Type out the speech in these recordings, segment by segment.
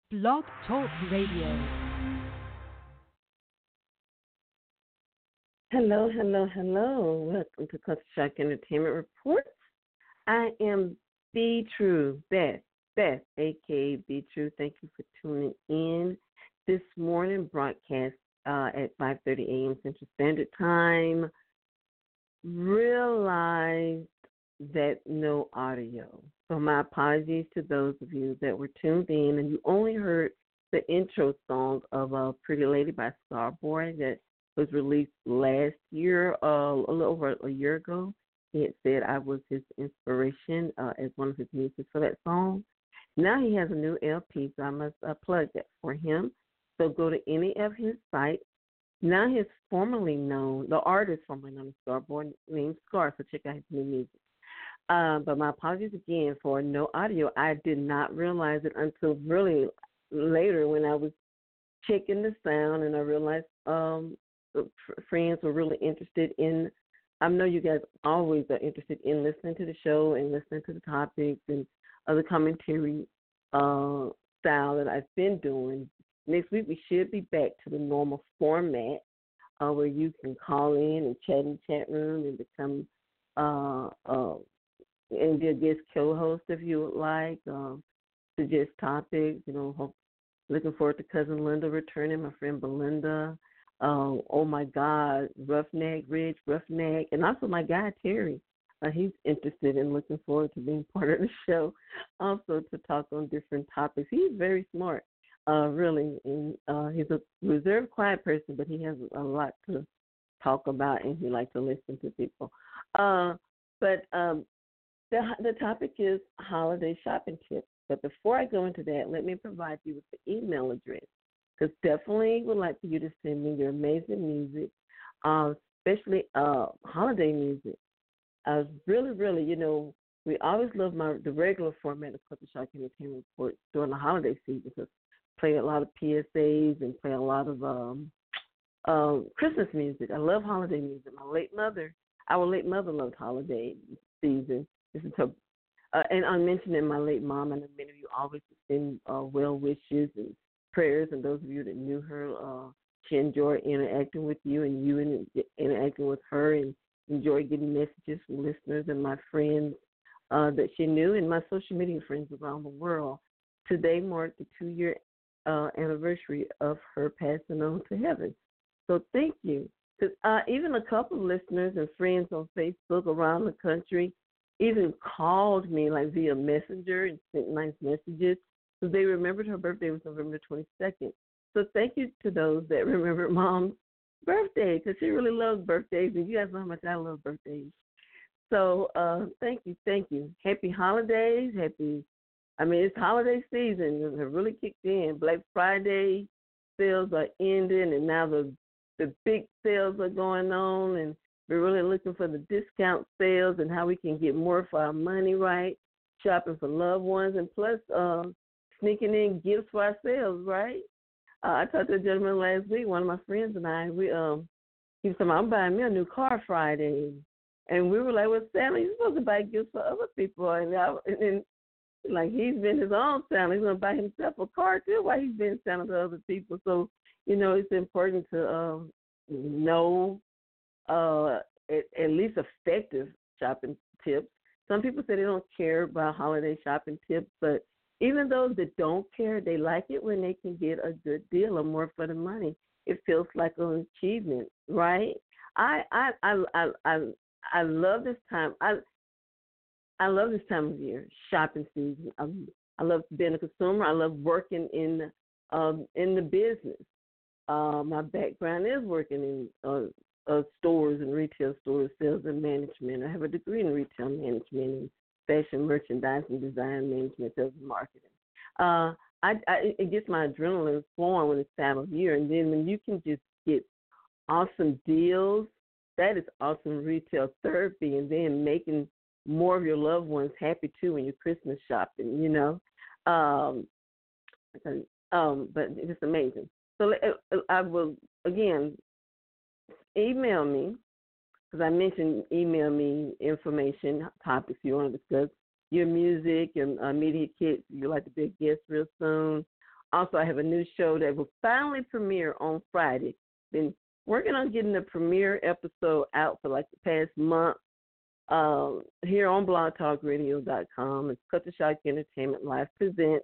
Blog Talk Radio. Hello, hello, hello. Welcome to Culture Shock Entertainment Reports. I am Be True, Beth, aka Be True. Thank you for tuning in this morning broadcast at 5:30 a.m. Central Standard Time. Realized that no audio. So my apologies to those of you that were tuned in and you only heard the intro song of Pretty Lady by Starboy that was released last year, a little over a year ago. He had said I was his inspiration as one of his music for that song. Now he has a new LP, so I must plug that for him. So go to any of his sites. Now he's formerly known, the artist formerly known as Starboy, named Scar, so check out his new music. But my apologies again for no audio. I did not realize it until really later when I was checking the sound and I realized friends were really interested in. I know you guys always are interested in listening to the show and listening to the topics and other commentary style that I've been doing. Next week we should be back to the normal format where you can call in and chat in the chat room and become and be a guest co-host if you would like. Suggest topics. Looking forward to Cousin Linda returning, my friend Belinda. Oh my God, Roughneck, and also my guy Terry. He's interested and looking forward to being part of the show. Also to talk on different topics. He's very smart, really, and he's a reserved, quiet person, but he has a lot to talk about, and he likes to listen to people. But the topic is holiday shopping tips. But before I go into that, let me provide you with the email address. Because definitely would like for you to send me your amazing music, especially holiday music. Really, we always love the regular format of Culture Shock Entertainment Report during the holiday season because play a lot of PSAs and play a lot of Christmas music. I love holiday music. Our late mother loved holiday season. This is her, and I'm mentioning my late mom, and many of you always send well wishes and prayers, and those of you that knew her, she enjoyed interacting with you, and you interacting with her, and enjoyed getting messages from listeners and my friends that she knew, and my social media friends around the world. Today marked the 2-year anniversary of her passing on to heaven. So thank you. Because even a couple of listeners and friends on Facebook around the country even called me like via Messenger and sent nice messages because they remembered her birthday was November 22nd. So thank you to those that remembered Mom's birthday because she really loves birthdays, and you guys know how much I love birthdays. So thank you. Happy holidays. It's holiday season. It really kicked in. Black Friday sales are ending, and now the big sales are going on, and we're really looking for the discount sales and how we can get more for our money, right? Shopping for loved ones, and plus sneaking in gifts for ourselves, right? I talked to a gentleman last week, one of my friends and I, he was saying, I'm buying me a new car Friday. And we were like, well, Santa, you're supposed to buy gifts for other people. And then like, he's been his own Santa. He's going to buy himself a car, too, while he's been Santa to other people. So, it's important to know at least effective shopping tips. Some people say they don't care about holiday shopping tips, but even those that don't care, they like it when they can get a good deal or more for the money. It feels like an achievement, right? I love this time. I love this time of year, shopping season. I love being a consumer. I love working in the business. My background is working in stores and retail stores, sales and management. I have a degree in retail management and fashion merchandising, design management, sales and marketing. It gets my adrenaline flowing when it's time of year, and then when you can just get awesome deals, that is awesome retail therapy, and then making more of your loved ones happy too when you're Christmas shopping, But it's amazing. So I will, again, email me, because I mentioned email me information, topics you want to discuss, your music, your media kits, you'd like to be a guest real soon, Also, I have a new show that will finally premiere on Friday. Been working on getting the premiere episode out for like the past month here on blogtalkradio.com. It's Cut the Shock Entertainment Live Presents.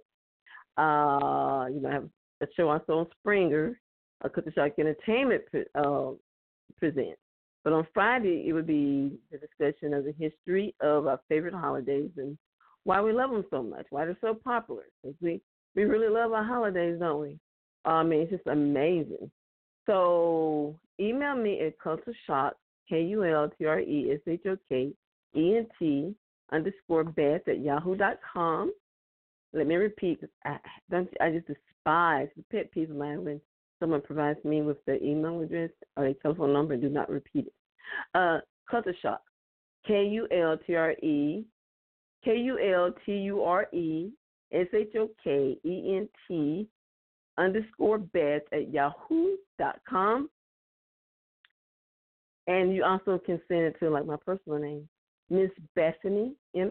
I have a show also on Springer, Cut the Shock Entertainment Presents. But on Friday, it would be the discussion of the history of our favorite holidays and why we love them so much, why they're so popular. Because we really love our holidays, don't we? It's just amazing. So email me at cultureshock, KULTRESHOKENT _Beth@yahoo.com. Let me repeat, I just despise the pet peeve of mine when someone provides me with the email address or a telephone number and do not repeat it. Culture Shock, KULTRESHOKENT _Beth@yahoo.com. And you also can send it to like my personal name, Miss Bethany,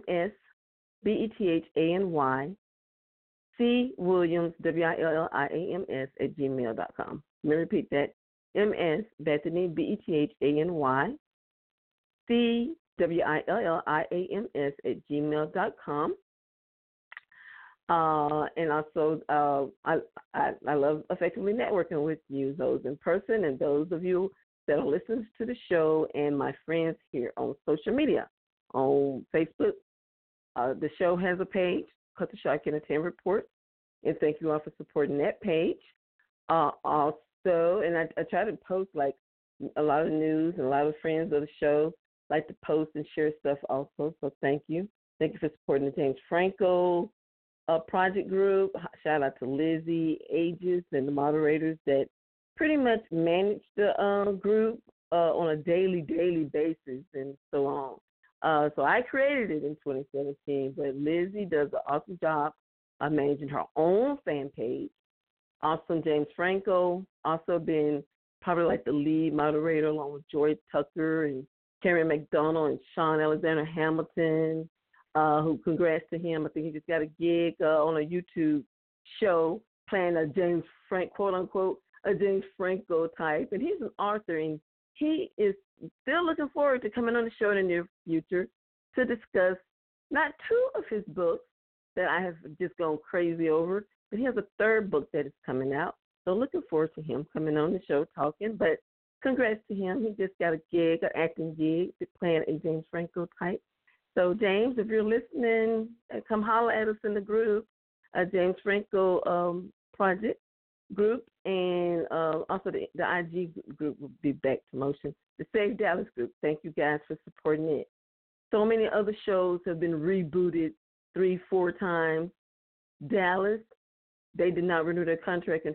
MSBETHANY, C Williams, WILLIAMS @gmail.com. Let me repeat that. MS Bethany, BETHANY, C WILLIAMS @gmail.com. And also, I love effectively networking with you, those in person and those of you that will listen to the show and my friends here on social media. On Facebook, the show has a page, Cut the Shock Entertainment Report, and thank you all for supporting that page. Also, and I try to post like a lot of news, and a lot of friends of the show like to post and share stuff also, so thank you. Thank you for supporting the James Franco project group. Shout out to Lizzie, Aegis, and the moderators that pretty much manage the group on a daily basis and so on. So I created it in 2017, but Lizzie does an awesome job of managing her own fan page. Also, James Franco, also been probably like the lead moderator along with Joy Tucker and Karen McDonald and Sean Alexander Hamilton, who congrats to him. I think he just got a gig on a YouTube show playing a James Frank, quote unquote, a James Franco type. And he's an author, and he is still looking forward to coming on the show in the near future to discuss not two of his books that I have just gone crazy over, but he has a third book that is coming out. So looking forward to him coming on the show talking. But congrats to him. He just got a gig, an acting gig, playing a James Franco type. So, James, if you're listening, come holler at us in the group, James Franco Project group, and also the IG group will be back to motion. The Save Dallas group, thank you guys for supporting it. So many other shows have been rebooted 3-4 times. Dallas, they did not renew their contract in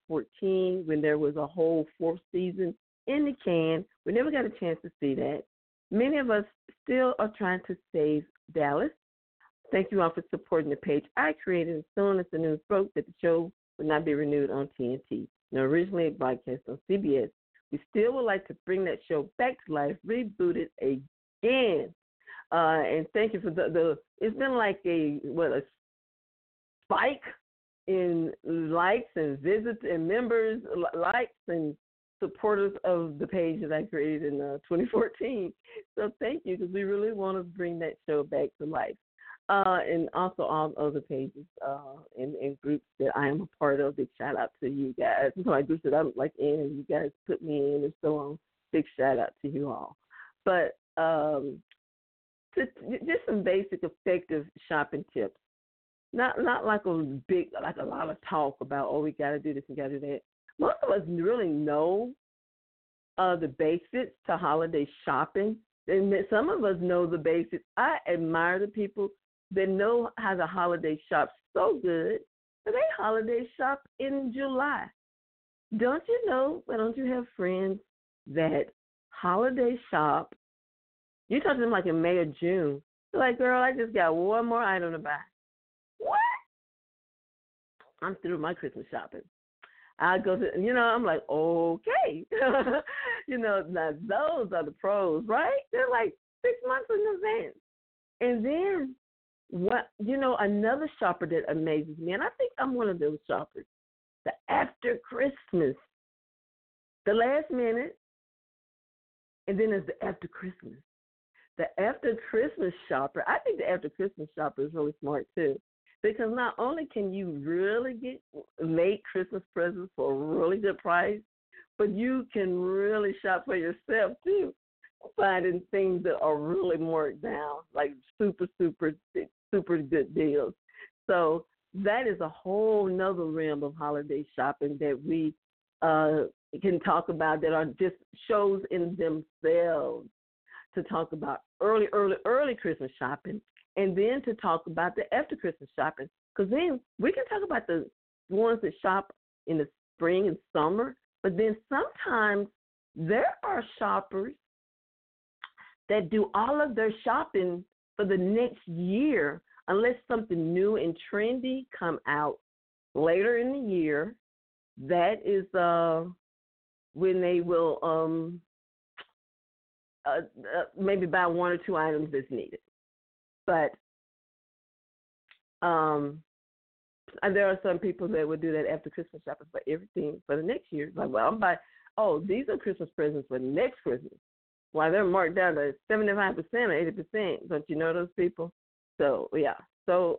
2014 when there was a whole 4th season in the can. We never got a chance to see that. Many of us still are trying to save Dallas. Thank you all for supporting the page I created as soon as the news broke that the show would not be renewed on TNT. Now, originally broadcast on CBS, we still would like to bring that show back to life, reboot it again. And thank you for the it's been like a spike in likes and visits and members, likes and supporters of the page that I created in 2014. So thank you, because we really want to bring that show back to life. And also all other pages and groups that I am a part of. Big shout out to you guys. Some groups that I'm like in and you guys put me in and so on. Big shout out to you all. But just some basic effective shopping tips. Not like a lot of talk about, we got to do this and got to do that. Most of us really know the basics to holiday shopping, and some of us know the basics. I admire the people that know how to holiday shop so good that they holiday shop in July. Don't you know? Why don't you have friends that holiday shop? You talk to them like in May or June. They're like, girl, I just got one more item to buy. What? I'm through my Christmas shopping. I go to, I'm like, okay. Now those are the pros, right? They're like 6 months in advance. And then, another shopper that amazes me, and I think I'm one of those shoppers, the after Christmas, the last minute, and then there's the after Christmas. The after Christmas shopper, I think the after Christmas shopper is really smart too. Because not only can you really get late Christmas presents for a really good price, but you can really shop for yourself too, finding things that are really marked down, like super, super, super good deals. So that is a whole nother realm of holiday shopping that we can talk about that are just shows in themselves, to talk about early Christmas shopping, and then to talk about the after Christmas shopping. Because then we can talk about the ones that shop in the spring and summer, but then sometimes there are shoppers that do all of their shopping for the next year, unless something new and trendy come out later in the year. That is when they will maybe buy one or two items that's needed. But there are some people that would do that after Christmas shopping for everything for the next year. Like, well, I'm buying, these are Christmas presents for next Christmas. Why, they're marked down to 75% or 80%. Don't you know those people? So, yeah. So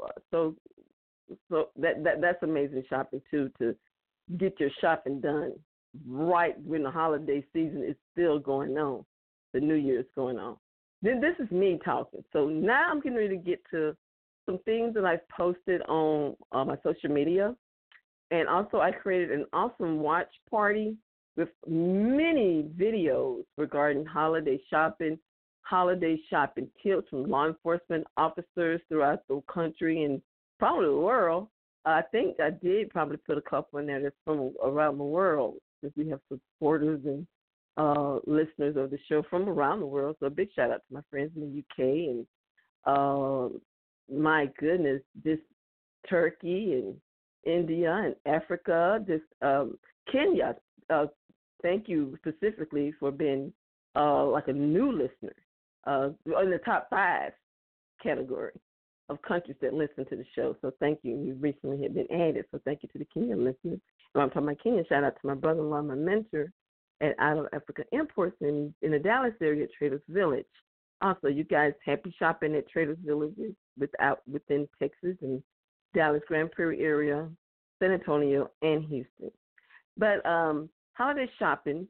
that's amazing shopping, too, to get your shopping done right when the holiday season is still going on. The New Year is going on. Then this is me talking. So now I'm getting ready to get to some things that I've posted on my social media. And also I created an awesome watch party with many videos regarding holiday shopping tips from law enforcement officers throughout the country and probably the world. I think I did probably put a couple in there that's from around the world, since we have supporters and listeners of the show from around the world. So a big shout out to my friends in the UK and my goodness, just Turkey and India and Africa, just Kenya. Thank you specifically for being like a new listener in the top 5 category of countries that listen to the show. So thank you. You recently have been added. So thank you to the Kenyan listeners. And I'm talking about Kenya. Shout out to my brother-in-law, my mentor at Island Africa Imports in the Dallas area at Traders Village. Also, you guys, happy shopping at Traders Villages within Texas and Dallas, Grand Prairie area, San Antonio, and Houston. But holiday shopping,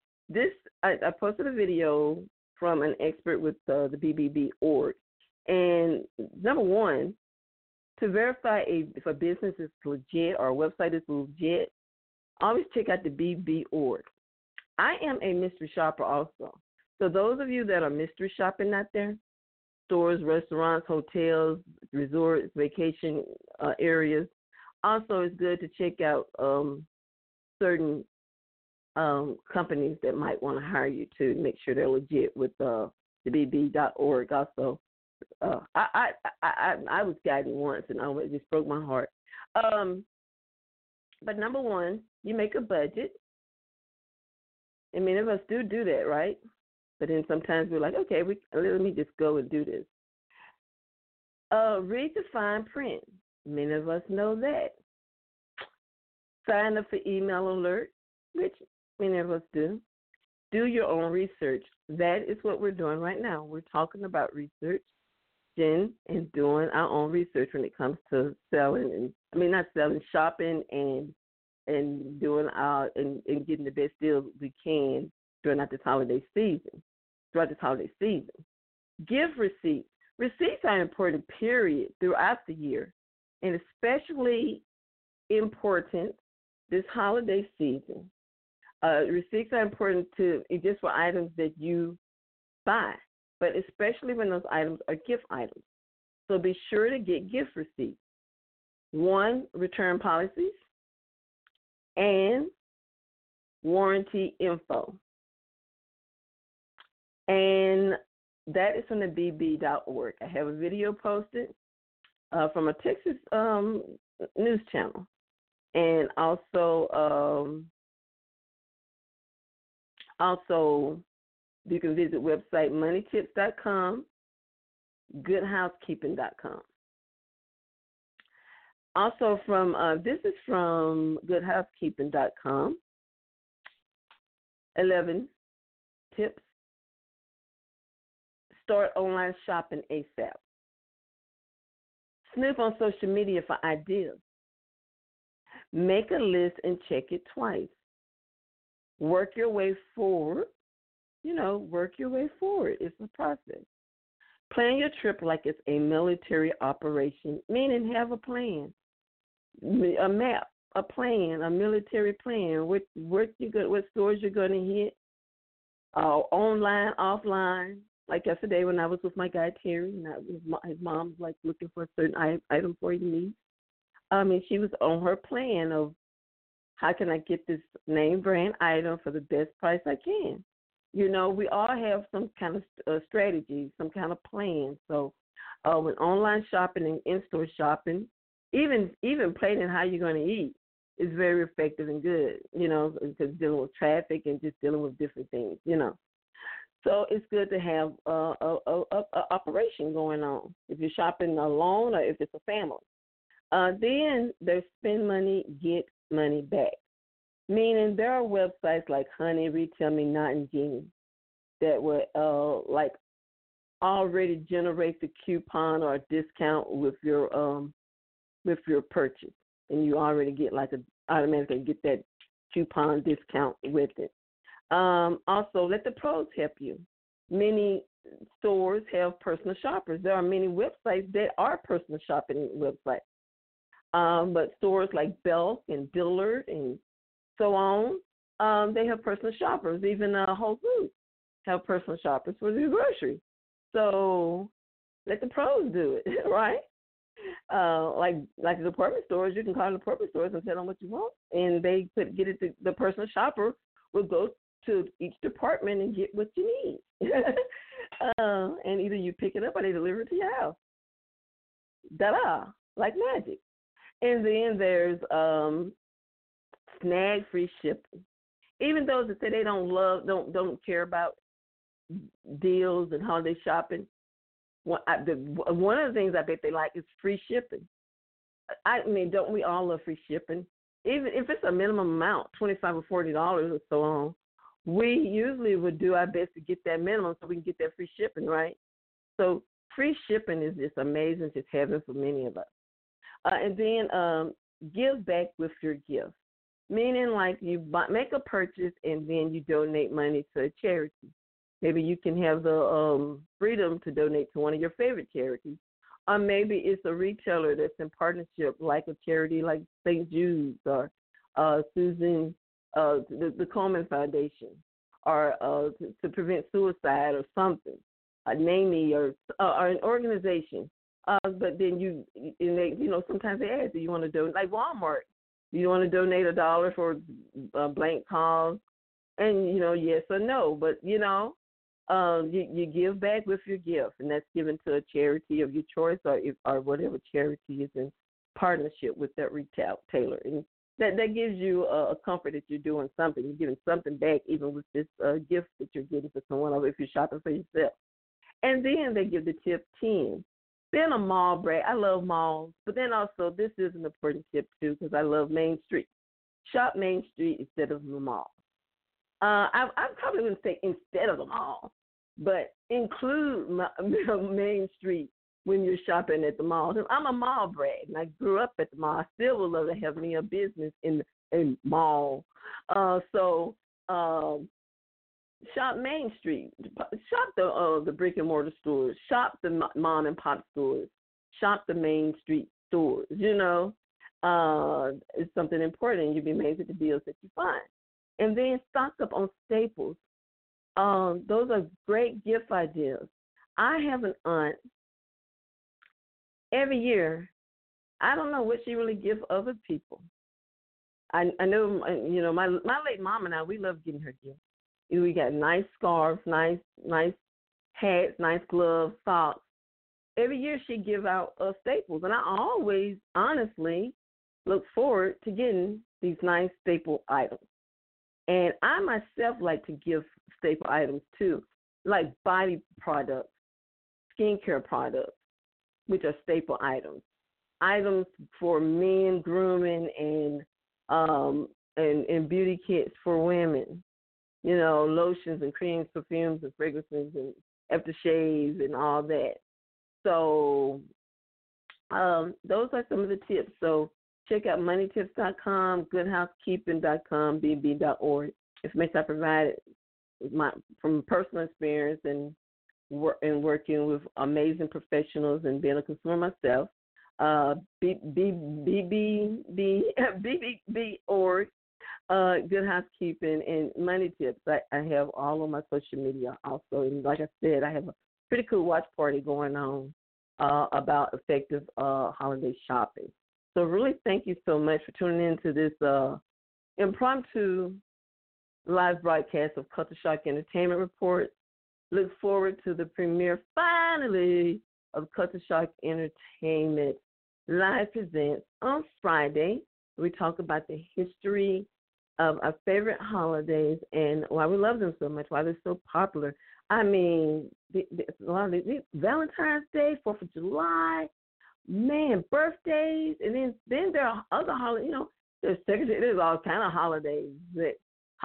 I posted a video from an expert with the BBB org. And number one, to verify if a business is legit or a website is legit, always check out the BB org. I am a mystery shopper also. So those of you that are mystery shopping out there, stores, restaurants, hotels, resorts, vacation areas, also it's good to check out certain companies that might want to hire you to make sure they're legit with the BB.org also. I was guided once, and it just broke my heart. But number one, you make a budget. I mean, many of us do that, right? But then sometimes we're like, okay, let me just go and do this. Read the fine print. Many of us know that. Sign up for email alert, which many of us do. Do your own research. That is what we're doing right now. We're talking about research and doing our own research when it comes to shopping and doing and getting the best deals we can throughout this holiday season. Gift receipts. Receipts are important, period, throughout the year, and especially important this holiday season. Receipts are important just for items that you buy, but especially when those items are gift items. So be sure to get gift receipts. 1, return policies, and warranty info. And that is from the BB.org. I have a video posted from a Texas news channel. And also you can visit website moneytips.com, goodhousekeeping.com. Also from this is from goodhousekeeping.com. 11 tips. Start online shopping ASAP. Snoop on social media for ideas. Make a list and check it twice. Work your way forward. Work your way forward. It's a process. Plan your trip like it's a military operation, meaning have a plan, a map, a plan, a military plan. What stores you're going to hit, online, offline. Like yesterday when I was with my guy Terry, and his mom was like looking for a certain item for his niece. She was on her plan of how can I get this name brand item for the best price I can. We all have some kind of strategy, some kind of plan. So with online shopping and in-store shopping, even planning how you're going to eat is very effective and good, because dealing with traffic and just dealing with different things, So it's good to have a operation going on if you're shopping alone or if it's a family. Then there's spend money, get money back. Meaning there are websites like Honey, Retail Me Not, and Genie that would already generate the coupon or discount with your purchase, and you already get automatically get that coupon discount with it. Also, let the pros help you. Many stores have personal shoppers. There are many websites that are personal shopping websites. But stores like Belk and Dillard and so on, they have personal shoppers. Even Whole Foods have personal shoppers for their groceries. So let the pros do it, right? Like the department stores, you can call the department stores and tell them what you want, and they get it. The personal shopper will go to each department and get what you need, and either you pick it up or they deliver it to your house. Da-da, like magic. And then there's snag free shipping. Even those that say they don't care about deals and holiday shopping, one of the things I bet they like is free shipping. Don't we all love free shipping? Even if it's a minimum amount, $25 or $40 or so on, we usually would do our best to get that minimum so we can get that free shipping, right? So free shipping is just amazing, just heaven for many of us. And then give back with your gift, meaning like you make a purchase and then you donate money to a charity. Maybe you can have the freedom to donate to one of your favorite charities. Or maybe it's a retailer that's in partnership, like a charity like St. Jude's or Susan, the Coleman Foundation, or to prevent suicide or something, NAMI or an organization. But then sometimes they ask, do you want to donate? Like Walmart, do you want to donate $1 for a blank cause? And, yes or no. But, you give back with your gift, and that's given to a charity of your choice or whatever charity is in partnership with that retailer. And that gives you a comfort that you're doing something. You're giving something back, even with this gift that you're getting for someone, or if you're shopping for yourself. And then they give the tip 10. Being a mall brat, I love malls, but then also this is an important tip too because I love Main Street. Shop Main Street instead of the mall. I probably wouldn't say instead of the mall, but include Main Street when you're shopping at the mall. I'm a mall brat, and I grew up at the mall. I still would love to have me a business in mall. Shop Main Street. Shop the brick and mortar stores. Shop the mom and pop stores. Shop the Main Street stores. It's something important. You'll be amazed at the deals that you find. And then stock up on staples. Those are great gift ideas. I have an aunt. Every year, I don't know what she really gives other people. I know, my late mom and I, we love getting her gifts. We got nice scarves, nice hats, nice gloves, socks. Every year she give out staples, and I always honestly look forward to getting these nice staple items. And I myself like to give staple items too, like body products, skincare products, which are staple items. items for men, grooming, and beauty kits for women. You know, lotions and creams, perfumes and fragrances and aftershaves and all that. So those are some of the tips. So check out moneytips.com, goodhousekeeping.com, bb.org. Information I provided from personal experience and working with amazing professionals and being a consumer myself. BB.org, Good Housekeeping, and Money Tips. I have all on my social media also. And like I said, I have a pretty cool watch party going on about effective holiday shopping. So really thank you so much for tuning in to this impromptu live broadcast of Culture Shock Entertainment Report. Look forward to the premiere, finally, of Culture Shock Entertainment Live Presents on Friday. We talk about the history of our favorite holidays and why we love them so much, why they're so popular. I mean, a lot of these, Valentine's Day, 4th of July, man, birthdays, and then there are other holidays. You know, there's all kind of holidays that.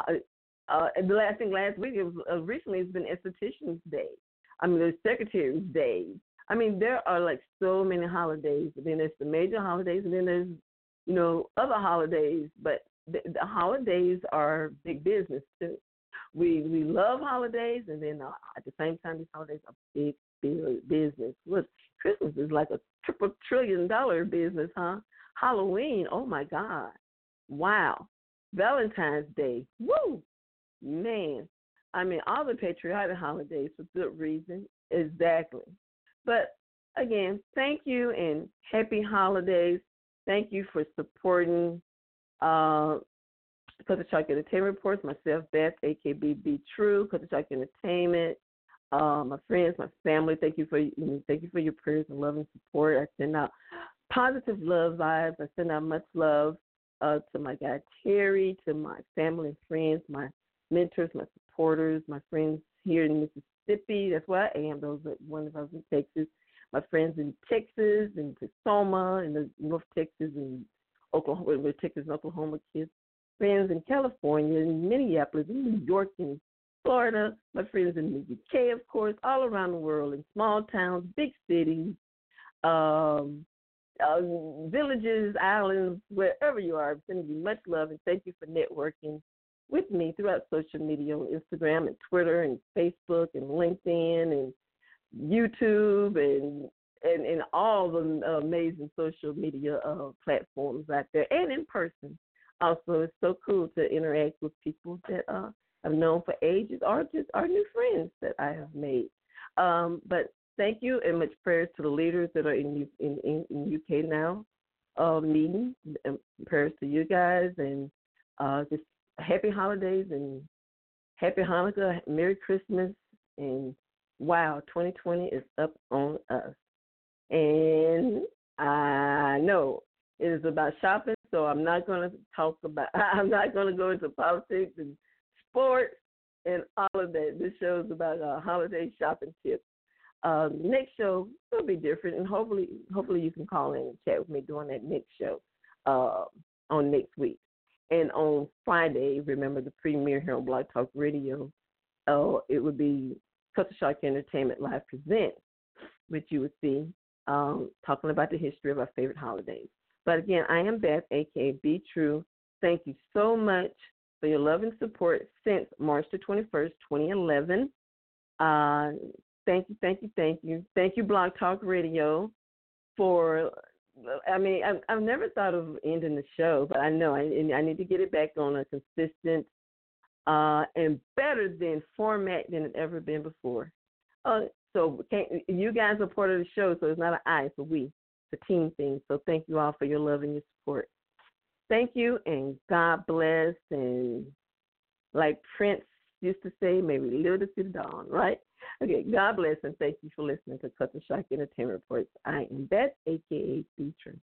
The last week, it was recently it's been Esthetician's Day. I mean, there's Secretary's Day. I mean, there are like so many holidays. And then there's the major holidays, and then there's, you know, other holidays. But the holidays are big business too. We love holidays, and then at the same time, these holidays are big business. Look, Christmas is like a $3 trillion business, huh? Halloween, oh my God, wow. Valentine's Day, woo. Man, I mean, all the patriotic holidays for good reason. Exactly. But, again, thank you and happy holidays. Thank you for supporting Culture Shock Entertainment Reports, myself, Beth, AKB Be True, Culture Shock Entertainment, my friends, my family. Thank you for your prayers and love and support. I send out positive love vibes. I send out much love to my guy Terry, to my family and friends, my mentors, my supporters, my friends here in Mississippi. That's where I am. Those are one of us in Texas. My friends in Texas and Tacoma and the North Texas and Oklahoma, with Texas and Oklahoma kids. Friends in California, in Minneapolis, in New York, in Florida. My friends in the UK, of course, all around the world, in small towns, big cities, villages, islands, wherever you are. I'm sending you much love and thank you for networking with me throughout social media, Instagram and Twitter and Facebook and LinkedIn and YouTube and all the amazing social media platforms out there and in person. Also, it's so cool to interact with people that I've known for ages or just are new friends that I have made. But thank you and much prayers to the leaders that are in UK now meeting. Prayers to you guys and just happy holidays and happy Hanukkah, Merry Christmas, and wow, 2020 is up on us. And I know it is about shopping, so I'm not going to go into politics and sports and all of that. This show is about holiday shopping tips. Next show will be different, and hopefully you can call in and chat with me during that next show on next week. And on Friday, remember the premiere here on Blog Talk Radio, it would be Culture Shock Entertainment Live Presents, which you would see talking about the history of our favorite holidays. But again, I am Beth, a.k.a. Be True. Thank you so much for your love and support since March the 21st, 2011. Thank you. Thank you, Blog Talk Radio, for, I've never thought of ending the show, but I know I need to get it back on a consistent and better than format than it's ever been before. So you guys are part of the show, so it's not an I, it's a we. It's a team thing. So thank you all for your love and your support. Thank you, and God bless. And like Prince used to say, may we live to see the dawn, right? Okay, God bless, and thank you for listening to Culture Shock Entertainment Reports. I am Beth, a.k.a. Beatrice.